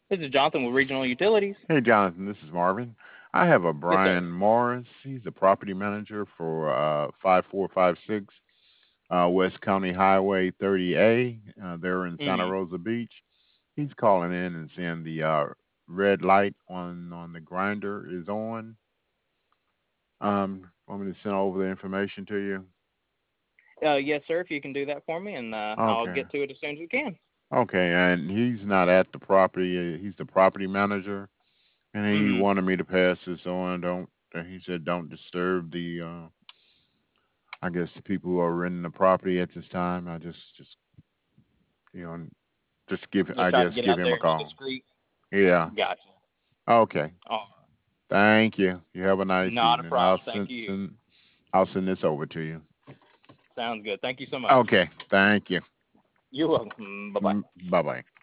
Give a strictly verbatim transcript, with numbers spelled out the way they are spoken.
This is Jonathan with Regional Utilities. Hey, Jonathan, this is Marvin. I have a Yes, sir. Brian Morris. He's the property manager for uh, five four five six uh, West County Highway thirty A. Uh, they're in Santa Mm-hmm. Rosa Beach. He's calling in and saying the uh, red light on on the grinder is on. Um, want me to send over the information to you? Uh, yes, sir. If you can do that for me, and uh, I'll Okay. get to it as soon as we can. Okay, and he's not at the property. uh, He's the property manager, and he Mm-hmm. wanted me to pass this on. Don't uh, he said don't disturb the uh, I guess the people who are renting the property at this time. I just just you know just give Just I try to guess get give out him there a and be call. discreet. Yeah. Gotcha. Okay. Oh, Thank you. You have a nice not a evening. I'll problem. Thank send you. send I'll send this over to you. Sounds good. Thank you so much. Okay. Thank you. You're welcome. Bye bye. Bye bye.